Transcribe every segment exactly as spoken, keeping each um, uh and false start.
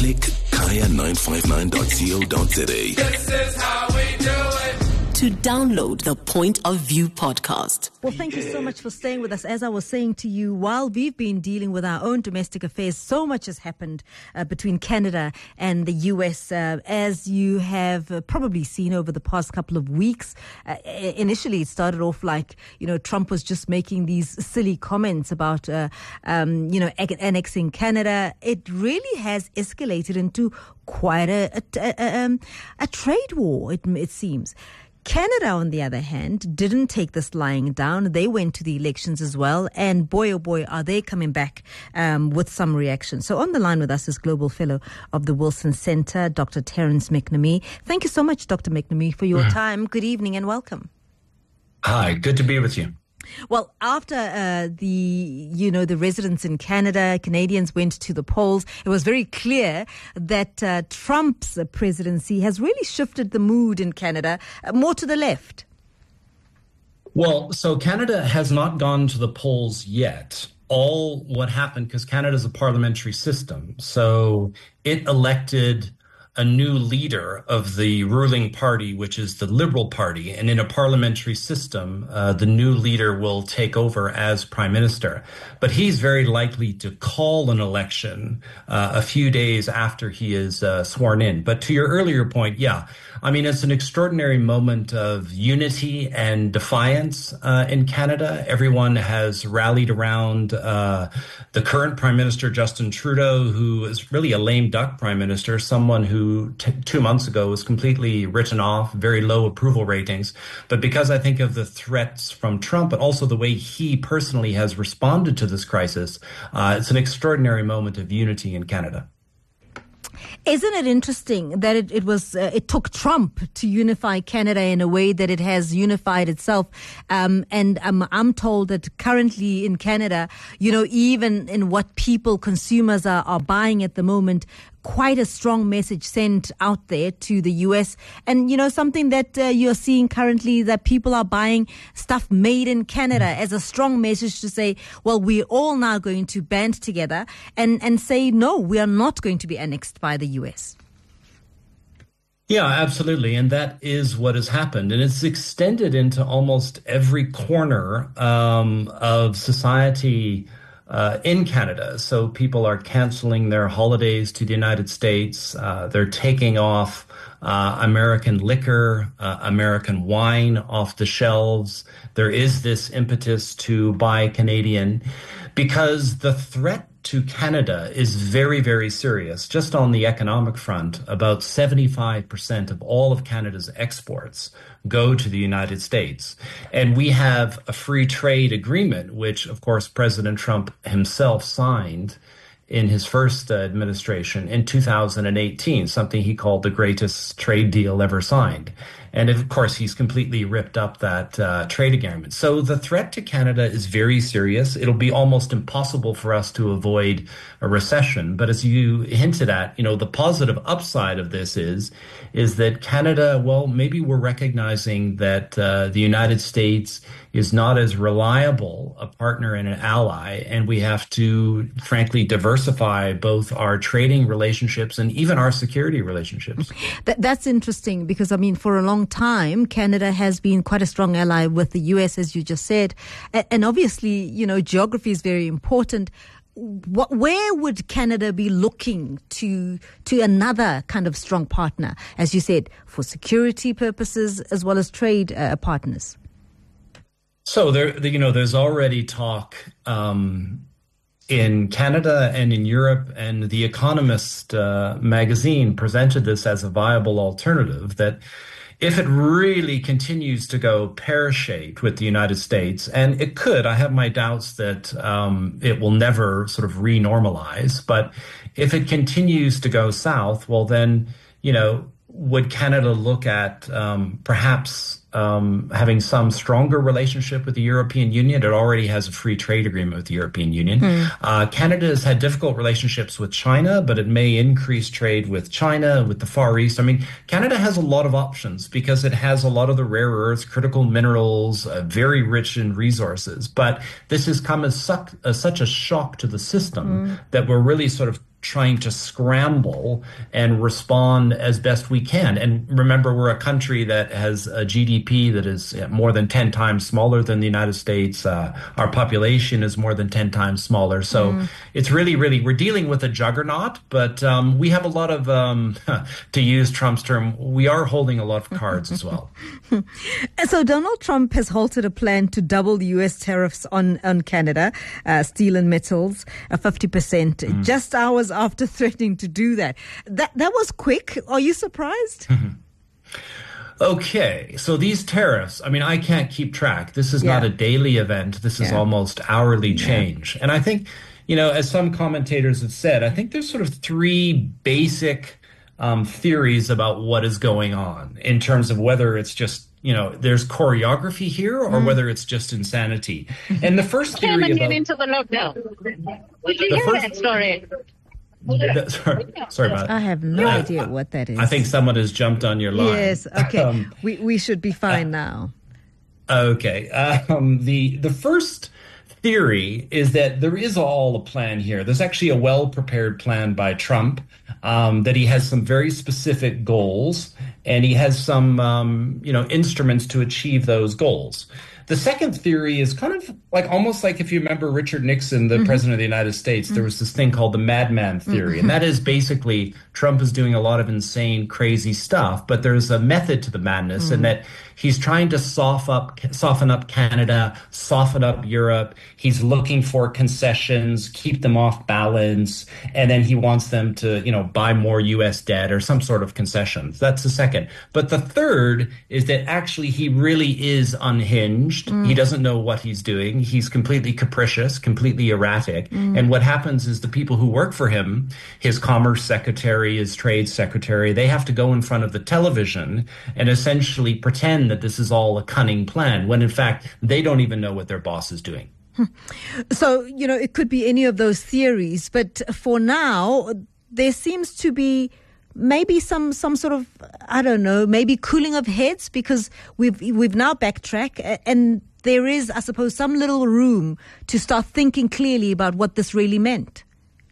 Click kaya nine five nine dot co dot za. This is how we do it. To download the Point of View podcast. Well, thank you so much for staying with us. As I was saying to you, while we've been dealing with our own domestic affairs, so much has happened uh, between Canada and the U S. Uh, as you have uh, probably seen over the past couple of weeks, uh, initially it started off like, you know, Trump was just making these silly comments about, uh, um, you know, annexing Canada. It really has escalated into quite a, a, a, um, a trade war, it, it seems. Canada, on the other hand, didn't take this lying down. They went to the elections as well. And boy, oh boy, are they coming back um, with some reaction. So on the line with us is Global Fellow of the Wilson Center, Doctor Terence McNamee. Thank you so much, Doctor McNamee, for your time. Good evening and welcome. Hi, good to be with you. Well, after uh, the, you know, the residents in Canada, Canadians went to the polls, it was very clear that uh, Trump's presidency has really shifted the mood in Canada uh, more to the left. Well, so Canada has not gone to the polls yet. All what happened, because Canada is a parliamentary system, so it elected a new leader of the ruling party, which is the Liberal Party. And in a parliamentary system, uh, the new leader will take over as prime minister. But he's very likely to call an election uh, a few days after he is uh, sworn in. But to your earlier point, yeah, I mean, it's an extraordinary moment of unity and defiance uh, in Canada. Everyone has rallied around uh, the current prime minister, Justin Trudeau, who is really a lame duck prime minister, someone who Who t- two months ago was completely written off, very low approval ratings. But because I think of the threats from Trump, but also the way he personally has responded to this crisis, uh, it's an extraordinary moment of unity in Canada. Isn't it interesting that it, it was uh, it took Trump to unify Canada in a way that it has unified itself? Um, and um, I'm told that currently in Canada, you know, even in what people, consumers are, are buying at the moment, quite a strong message sent out there to the U S. And, you know, something that uh, you're seeing currently, that people are buying stuff made in Canada as a strong message to say, well, we're all now going to band together and, and say, no, we are not going to be annexed by the U S. Yeah, absolutely. And that is what has happened. And it's extended into almost every corner um, of society Uh, in Canada. So people are canceling their holidays to the United States. Uh, they're taking off uh, American liquor, uh, American wine off the shelves. There is this impetus to buy Canadian because the threat to Canada is very, very serious. Just on the economic front, about seventy-five percent of all of Canada's exports go to the United States. And we have a free trade agreement, which, of course, President Trump himself signed in his first uh, administration in two thousand eighteen, something he called the greatest trade deal ever signed. And of course, he's completely ripped up that uh, trade agreement. So the threat to Canada is very serious. It'll be almost impossible for us to avoid a recession. But as you hinted at, you know, the positive upside of this is, is that Canada, well, maybe we're recognizing that uh, the United States is not as reliable a partner and an ally, and we have to, frankly, diversify both our trading relationships and even our security relationships. That, that's interesting because, I mean, for a long time, Canada has been quite a strong ally with the U S, as you just said. And, and obviously, you know, geography is very important. What, where would Canada be looking to to another kind of strong partner, as you said, for security purposes as well as trade uh, partners? So there, you know, there's already talk um, in Canada and in Europe, and The Economist uh, magazine presented this as a viable alternative that if it really continues to go pear-shaped with the United States, and it could, I have my doubts that um, it will never sort of re-normalize, but if it continues to go south, well then, you know, would Canada look at um, perhaps um, having some stronger relationship with the European Union? It already has a free trade agreement with the European Union. Mm. Uh, Canada has had difficult relationships with China, but it may increase trade with China, with the Far East. I mean, Canada has a lot of options because it has a lot of the rare earths, critical minerals, uh, very rich in resources. But this has come as, suck, as such a shock to the system mm. that we're really sort of trying to scramble and respond as best we can. And remember, we're a country that has a G D P that is more than ten times smaller than the United States. Uh, our population is more than ten times smaller. So mm. it's really, really, we're dealing with a juggernaut, but um, we have a lot of, um, to use Trump's term, we are holding a lot of cards as well. So Donald Trump has halted a plan to double the U S tariffs on, on Canada, uh, steel and metals, uh, fifty percent, mm. just hours after threatening to do that. That that was quick. Are you surprised? Okay, so these tariffs, I mean, I can't keep track. This is yeah. not a daily event. This is yeah. almost hourly change. Yeah. And I think, you know, as some commentators have said, I think there's sort of three basic um, theories about what is going on in terms of whether it's just, you know, there's choreography here or mm. whether it's just insanity. And the first theory about... into the lockdown. Did you hear that story? The, sorry, sorry about that. I have no uh, idea what that is. I think someone has jumped on your line. Yes, okay. Um, we we should be fine uh, now. Okay. Um, the the first theory is that there is all a plan here. There's actually a well-prepared plan by Trump, um, that he has some very specific goals, and he has some um, you know instruments to achieve those goals. The second theory is kind of like almost like if you remember Richard Nixon, the mm-hmm. president of the United States, mm-hmm. there was this thing called the madman theory. Mm-hmm. And that is basically Trump is doing a lot of insane, crazy stuff, but there's a method to the madness mm-hmm. in that he's trying to soften up, soften up Canada, soften up Europe. He's looking for concessions, keep them off balance, and then he wants them to, you know, buy more U S debt or some sort of concessions. That's the second. But the third is that actually he really is unhinged. Mm. He doesn't know what he's doing. He's completely capricious, completely erratic. Mm. And what happens is the people who work for him, his commerce secretary, his trade secretary, they have to go in front of the television and essentially pretend that this is all a cunning plan, when in fact they don't even know what their boss is doing. So, you know, it could be any of those theories, but for now, there seems to be maybe some some sort of, I don't know, maybe cooling of heads, because we've we've now backtracked, and there is, I suppose, some little room to start thinking clearly about what this really meant.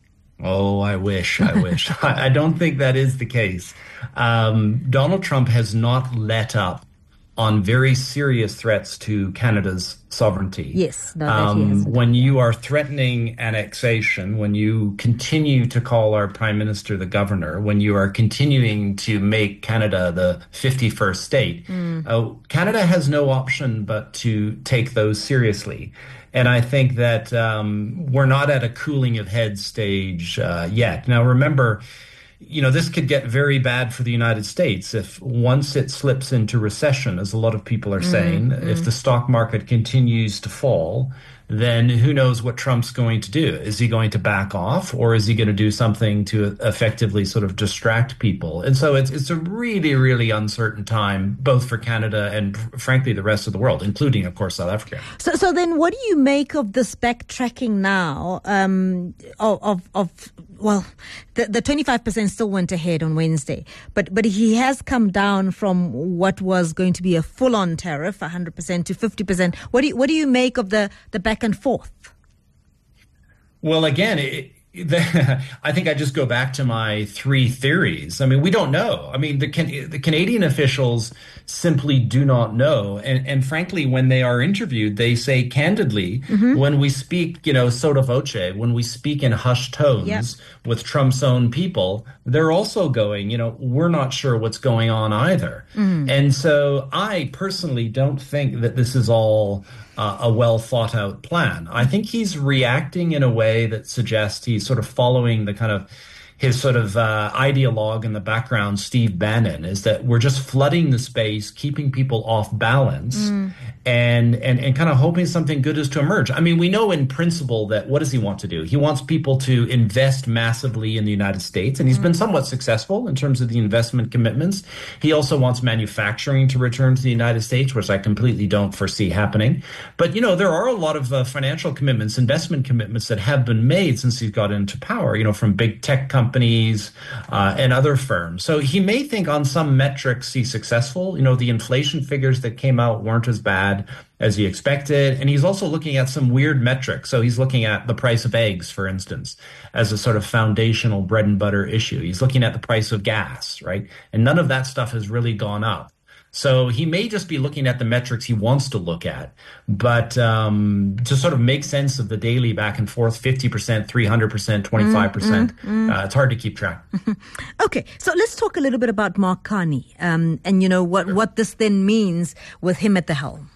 Oh, I wish, I wish. I, I don't think that is the case. Um, Donald Trump has not let up on very serious threats to Canada's sovereignty. Yes. No, um, when you are threatening annexation, when you continue to call our Prime Minister the governor, when you are continuing to make Canada the fifty-first state, mm. uh, Canada has no option but to take those seriously. And I think that um, we're not at a cooling of heads stage uh, yet. Now, remember, you know, this could get very bad for the United States if once it slips into recession, as a lot of people are saying, mm-hmm. if the stock market continues to fall, then who knows what Trump's going to do? Is he going to back off, or is he going to do something to effectively sort of distract people? And so it's it's a really, really uncertain time, both for Canada and, frankly, the rest of the world, including, of course, South Africa. So, so then what do you make of this backtracking now um, of, of, of well, the, the twenty-five percent still went ahead on Wednesday, but but he has come down from what was going to be a full-on tariff, one hundred percent to fifty percent. What do you, what do you make of the, the back and forth? Well, again, it, the, I think I just go back to my three theories. I mean, we don't know. I mean, the the Canadian officials simply do not know. And, and frankly, when they are interviewed, they say candidly, mm-hmm. when we speak, you know, sotto voce, when we speak in hushed tones yep. with Trump's own people, they're also going, you know, we're not sure what's going on either. Mm. And so I personally don't think that this is all uh, a well thought out plan. I think he's reacting in a way that suggests he's sort of following the kind of his sort of uh, ideologue in the background, Steve Bannon, is that we're just flooding the space, keeping people off balance, mm. and, and, and kind of hoping something good is to emerge. I mean, we know in principle that what does he want to do? He wants people to invest massively in the United States, and he's mm. been somewhat successful in terms of the investment commitments. He also wants manufacturing to return to the United States, which I completely don't foresee happening. But, you know, there are a lot of uh, financial commitments, investment commitments that have been made since he's got into power, you know, from big tech companies companies uh, and other firms. So he may think on some metrics he's successful. You know, the inflation figures that came out weren't as bad as he expected. And he's also looking at some weird metrics. So he's looking at the price of eggs, for instance, as a sort of foundational bread and butter issue. He's looking at the price of gas, right? And none of that stuff has really gone up. So he may just be looking at the metrics he wants to look at, but um, to sort of make sense of the daily back and forth, fifty percent, three hundred percent, twenty-five percent, mm, mm, mm. Uh, it's hard to keep track. Okay, so let's talk a little bit about Mark Carney um, and, you know, what, sure. what this then means with him at the helm.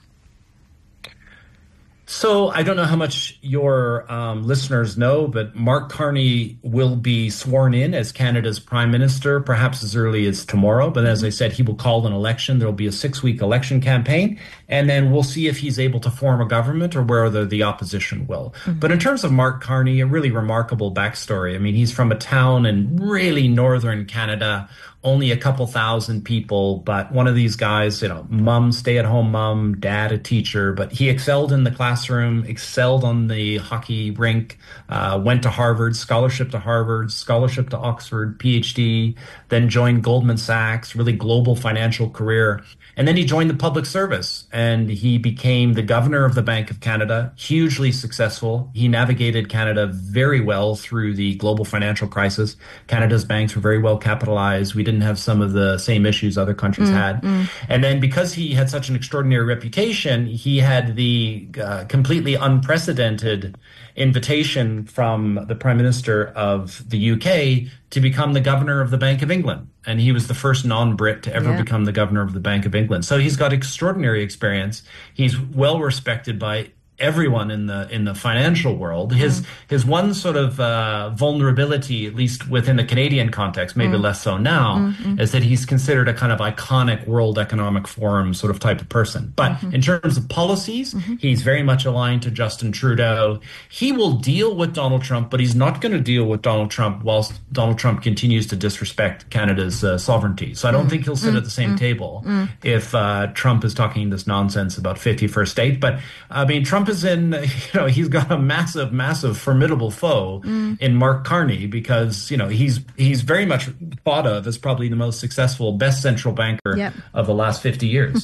So I don't know how much your um, listeners know, but Mark Carney will be sworn in as Canada's prime minister, perhaps as early as tomorrow. But as I said, he will call an election. There will be a six-week election campaign, and then we'll see if he's able to form a government or whether the opposition will. Mm-hmm. But in terms of Mark Carney, a really remarkable backstory. I mean, he's from a town in really northern Canada, only a couple thousand people, but one of these guys, you know, mom, stay-at-home mom, dad, a teacher, but he excelled in the classroom, excelled on the hockey rink, uh, went to Harvard, scholarship to Harvard, scholarship to Oxford, P H D, then joined Goldman Sachs, really global financial career. And then he joined the public service and he became the governor of the Bank of Canada, hugely successful. He navigated Canada very well through the global financial crisis. Canada's banks were very well capitalized. We didn't have some of the same issues other countries mm, had. Mm. And then because he had such an extraordinary reputation, he had the uh, completely unprecedented invitation from the Prime Minister of the U K to become the governor of the Bank of England. And he was the first non-Brit to ever yeah. become the governor of the Bank of England. So he's got extraordinary experience. He's well respected by everyone in the in the financial world. His mm. his one sort of uh, vulnerability, at least within the Canadian context, maybe mm. less so now, mm-hmm. is that he's considered a kind of iconic World Economic Forum sort of type of person. But mm-hmm. in terms of policies, mm-hmm. he's very much aligned to Justin Trudeau. He will deal with Donald Trump, but he's not going to deal with Donald Trump whilst Donald Trump continues to disrespect Canada's uh, sovereignty. So I don't mm. think he'll sit mm. at the same mm. table mm. if uh, Trump is talking this nonsense about fifty-first state. But I mean, Trump is in, you know, he's got a massive, massive, formidable foe mm. in Mark Carney because, you know, he's he's very much thought of as probably the most successful, best central banker yep. of the last fifty years.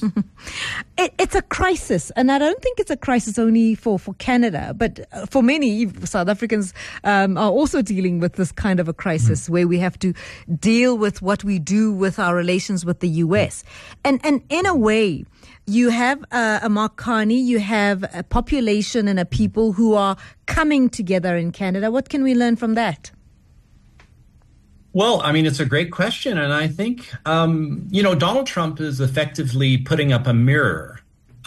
it, it's a crisis, and I don't think it's a crisis only for, for Canada, but for many South Africans um, are also dealing with this kind of a crisis mm. where we have to deal with what we do with our relations with the U S. And, and in a way, you have uh, a Mark Carney, you have a population and a people who are coming together in Canada. What can we learn from that? Well, I mean, it's a great question. And I think, um, you know, Donald Trump is effectively putting up a mirror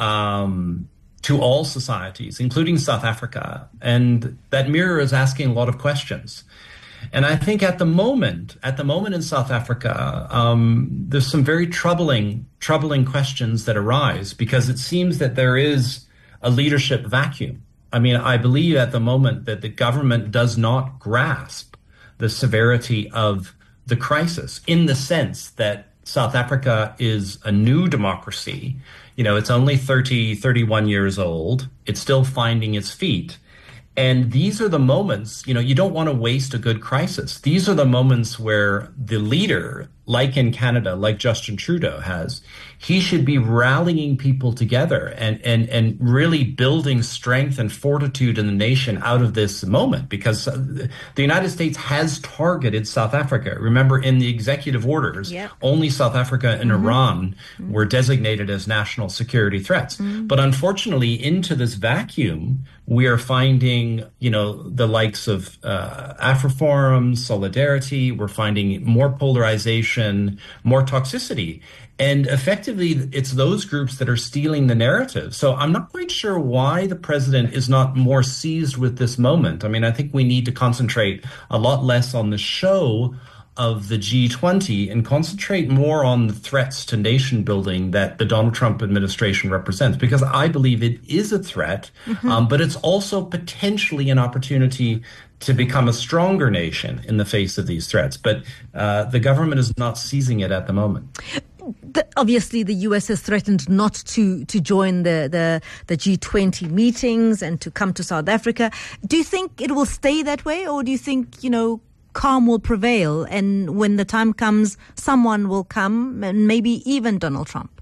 um, to all societies, including South Africa. And that mirror is asking a lot of questions. And I think at the moment, at the moment in South Africa, um, there's some very troubling, troubling questions that arise because it seems that there is a leadership vacuum. I mean, I believe at the moment that the government does not grasp the severity of the crisis in the sense that South Africa is a new democracy. You know, it's only thirty, thirty-one years old. It's still finding its feet. And these are the moments, you know, you don't want to waste a good crisis. These are the moments where the leader, like in Canada, like Justin Trudeau has, he should be rallying people together and, and, and really building strength and fortitude in the nation out of this moment, because the United States has targeted South Africa. Remember, in the executive orders, yep. only South Africa and mm-hmm. Iran mm-hmm. were designated as national security threats. Mm-hmm. But unfortunately, into this vacuum, we are finding, you know, the likes of uh, AfriForum, Solidarity. We're finding more polarization, more toxicity. And effectively, it's those groups that are stealing the narrative. So I'm not quite sure why the president is not more seized with this moment. I mean, I think we need to concentrate a lot less on the show of the G twenty and concentrate more on the threats to nation building that the Donald Trump administration represents, because I believe it is a threat, mm-hmm. um, but it's also potentially an opportunity to become a stronger nation in the face of these threats. But uh, the government is not seizing it at the moment. The, obviously, the U S has threatened not to, to join the, the, the G twenty meetings and to come to South Africa. Do you think it will stay that way, or do you think, you know, calm will prevail, and when the time comes, someone will come, and maybe even Donald Trump?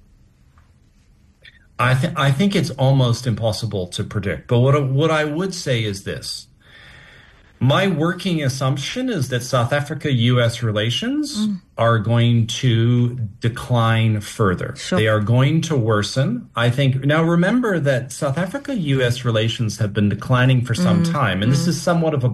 I, th- I think it's almost impossible to predict. But what, what I would say is this. My working assumption is that South Africa-U S relations mm. are going to decline further. Sure. They are going to worsen. I think, now remember that South Africa-U S relations have been declining for some mm. time, and mm. this is somewhat of a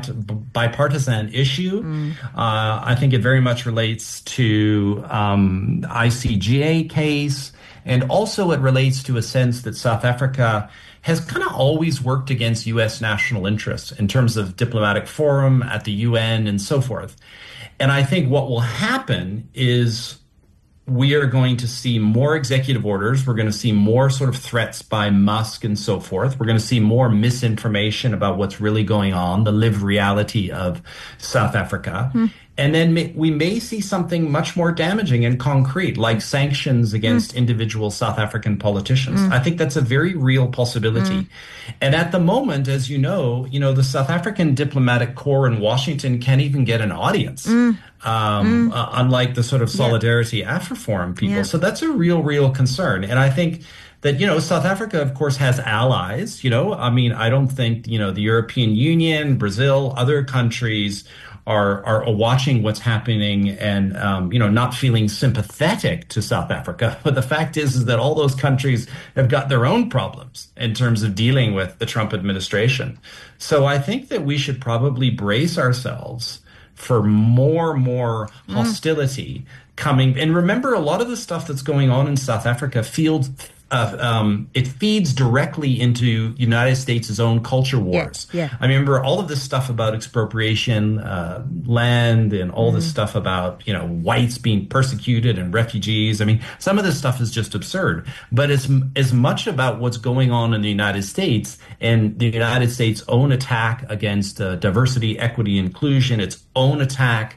bipartisan issue. Mm. Uh, I think it very much relates to um, I C G A case, and also it relates to a sense that South Africa has kind of always worked against U S national interests in terms of diplomatic forum at the U N and so forth. And I think what will happen is we are going to see more executive orders. We're going to see more sort of threats by Musk and so forth. We're going to see more misinformation about what's really going on, the lived reality of South Africa. Mm. And then may, we may see something much more damaging and concrete, like sanctions against mm. individual South African politicians. Mm. I think that's a very real possibility. Mm. And at the moment, as you know, you know, the South African diplomatic corps in Washington can't even get an audience, mm. Um, mm. Uh, unlike the sort of Solidarity yeah. AfriForum people. Yeah. So that's a real, real concern. And I think that, you know, South Africa, of course, has allies. You know, I mean, I don't think, you know, the European Union, Brazil, other countries Are, are watching what's happening and, um, you know, not feeling sympathetic to South Africa. But the fact is, is that all those countries have got their own problems in terms of dealing with the Trump administration. So I think that we should probably brace ourselves for more and more hostility mm. coming. And remember, a lot of the stuff that's going on in South Africa feels Uh, um, it feeds directly into United States' own culture wars. Yeah, yeah. I remember all of this stuff about expropriation, uh, land, and all mm. this stuff about, you know, whites being persecuted and refugees. I mean, some of this stuff is just absurd. But it's as much about what's going on in the United States and the United States' own attack against uh, diversity, equity, inclusion, its own attack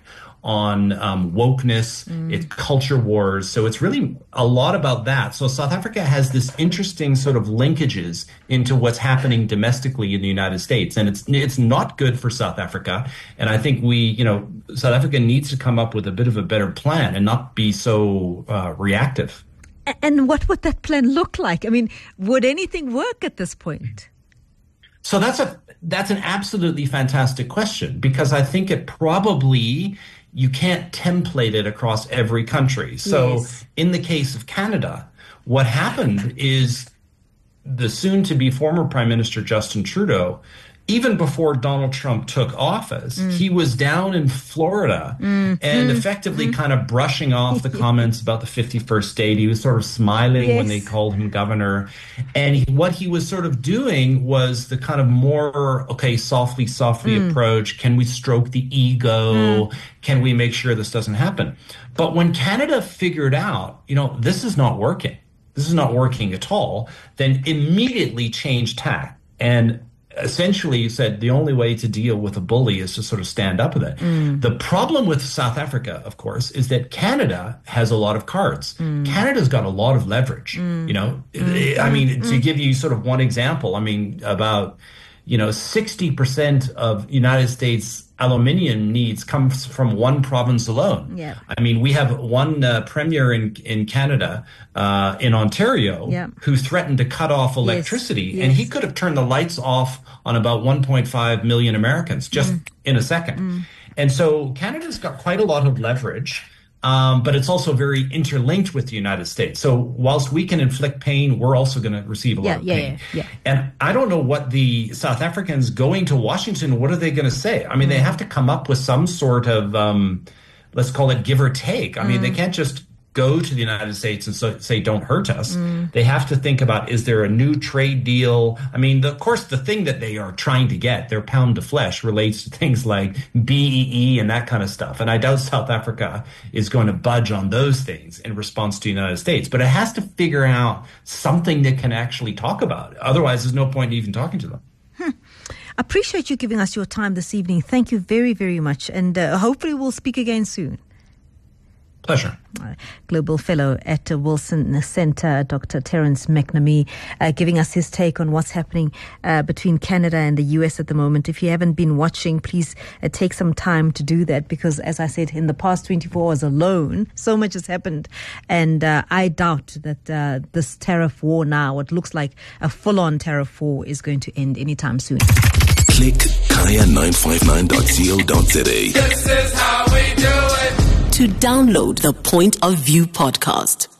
on um, wokeness, mm. it's culture wars. So it's really a lot about that. So South Africa has this interesting sort of linkages into what's happening domestically in the United States. And it's it's not good for South Africa. And I think we, you know, South Africa needs to come up with a bit of a better plan and not be so uh, reactive. And what would that plan look like? I mean, would anything work at this point? So that's a that's an absolutely fantastic question, because I think it probably, you can't template it across every country. So yes. in the case of Canada, what happened is the soon-to-be former Prime Minister Justin Trudeau, even before Donald Trump took office, mm. he was down in Florida mm. and mm. effectively mm. kind of brushing off the comments about the fifty-first state. He was sort of smiling yes. when they called him governor. And he, what he was sort of doing was the kind of more, okay, softly, softly mm. approach. Can we stroke the ego? Mm. Can we make sure this doesn't happen? But when Canada figured out, you know, this is not working, this is not working at all, then immediately changed tack and essentially said the only way to deal with a bully is to sort of stand up with it. Mm. The problem with South Africa, of course, is that Canada has a lot of cards. Mm. Canada's got a lot of leverage. Mm. You know, mm. I mean, mm. to give you sort of one example, I mean, about, you know, sixty percent of United States aluminium needs comes from one province alone. Yeah. I mean, we have one uh, premier in in Canada, uh, in Ontario, yeah. who threatened to cut off electricity, yes. Yes. and he could have turned the lights off on about one point five million Americans just mm. in a second. Mm. And so Canada's got quite a lot of leverage. Um, but it's also very interlinked with the United States. So whilst we can inflict pain, we're also going to receive a yeah, lot of yeah, pain. Yeah, yeah. And I don't know what the South Africans going to Washington, what are they going to say? I mean, mm. they have to come up with some sort of, um, let's call it give or take. I mm. mean, they can't just go to the United States and so, say, don't hurt us. Mm. They have to think about, is there a new trade deal? I mean, the, of course, the thing that they are trying to get, their pound of flesh, relates to things like B E E and that kind of stuff. And I doubt South Africa is going to budge on those things in response to the United States. But it has to figure out something that can actually talk about it. Otherwise, there's no point in even talking to them. Hmm. Appreciate you giving us your time this evening. Thank you very, very much. And uh, hopefully we'll speak again soon. Pleasure. Uh, Global Fellow at uh, Wilson Center, Doctor Terence McNamee, uh, giving us his take on what's happening uh, between Canada and the U S at the moment. If you haven't been watching, please uh, take some time to do that, because, as I said, in the past twenty-four hours alone, so much has happened. And uh, I doubt that uh, this tariff war now, what looks like a full-on tariff war, is going to end anytime soon. Click kaya nine five nine dot co dot za. This is how we do it. To download the Point of View podcast,